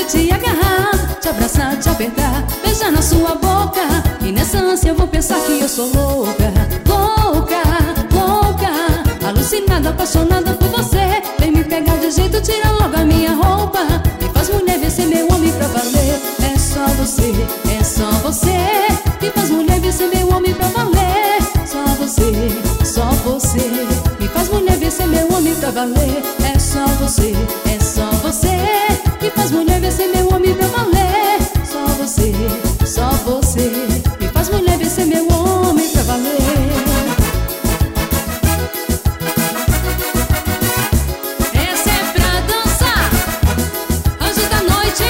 te agarrar, te abraçar, te apertar, beijar na sua boca. E nessa ânsia eu vou pensar que eu sou louca, louca, louca, alucinada, apaixonada por você. Vem me pegar de jeito, tira logo a minha roupa. Me faz mulher, vem ser meu homem pra valer. É só você, é só você. Me faz mulher, vem ser meu homem pra valer. Só você, só você. Me faz mulher, vem ser meu homem pra valer. É só você, é só você. Me faz mulher, vem ser meu homem pra valer. Só você, só você. Me faz mulher, vem ser meu homem pra valer. Essa é pra dançar, Anjos da Noite.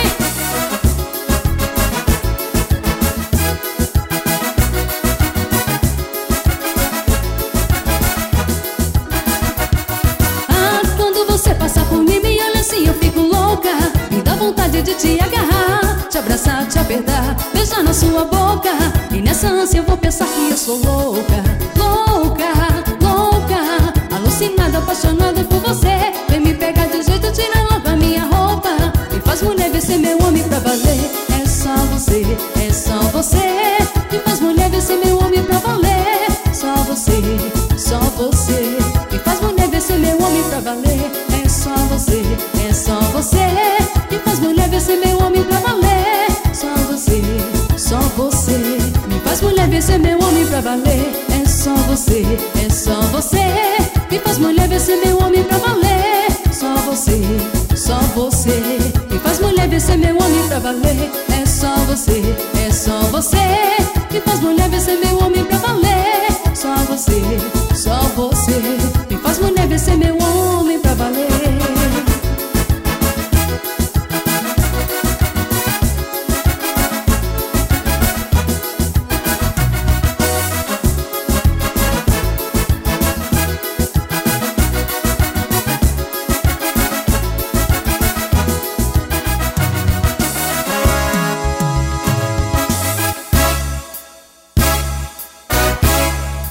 Ah, quando você passa por mim, me olha assim, eu fico louca. Me dá vontade de te agarrar, te abraçar, te apertar, beijar na sua boca. E nessa ânsia eu vou pensar que eu sou louca, louca, louca, alucinada, apaixonada por você. Vem me pegar de jeito, tira logo a minha roupa. Me faz mulher, vem ser meu homem pra valer. É só você, é só você. Me faz mulher, vem ser meu homem pra valer. Só você, só você. Me faz mulher, vem ser meu homem pra valer. É só você, é só você. Me faz mulher, vem ser meu homem pra valer. Só você, só você. Me faz mulher, vem ser meu homem pra valer. É só você, é só você. Me faz mulher, vem ser meu homem pra valer. Só você, só você. Me faz mulher, vem ser meu homem pra valer. É só você, é só você. Me faz mulher, vem ser meu homem pra valer.